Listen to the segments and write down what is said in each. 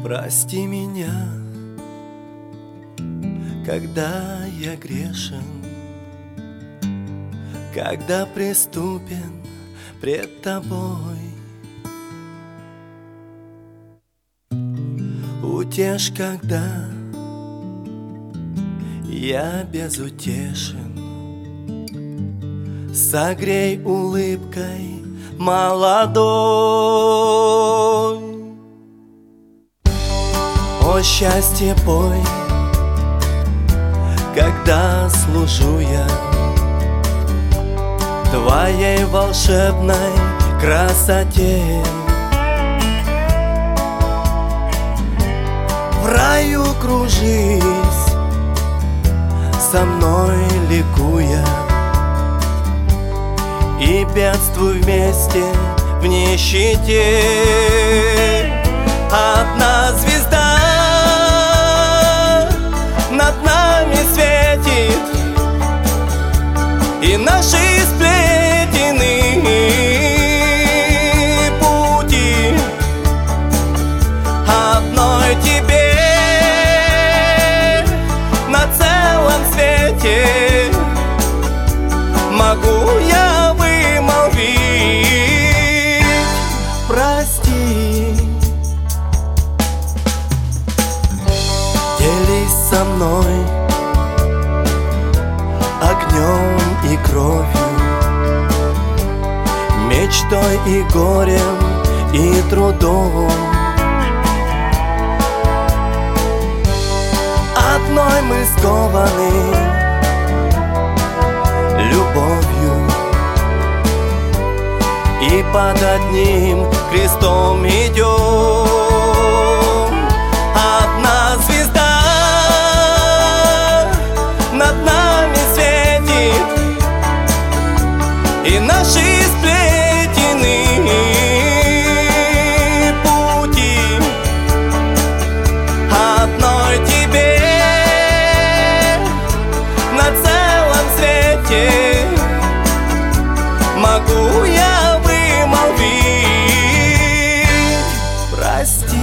Прости меня, когда я грешен, когда преступен пред Тобой. Утешь, когда я безутешен, согрей улыбкой молодой. О, счастье, пой, когда служу я Твоей волшебной красоте. В раю кружись, со мной ликуя, и бедствуй вместе в нищете. Одна звезда над нами светит, и наши сплетены пути одной Тебе на целом свете могу я вымолвить: прости. Делись со мной огнем и кровью, мечтой и горем и трудом. Одной мы скованы любовью, и под одним крестом идем. Одна звезда над нами светит, и наши сплетены пути одной Тебе на целом свете могу я вымолвить: прости.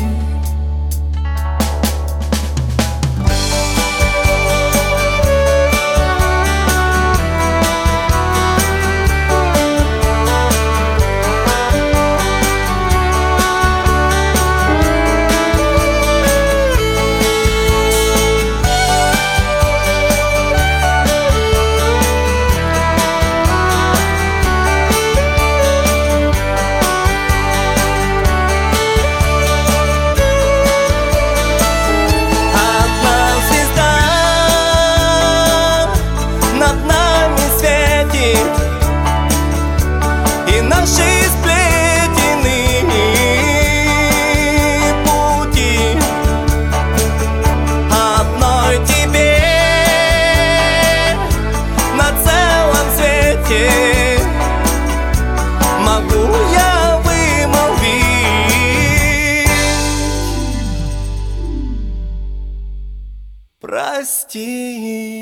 Могу я вымолвить: прости.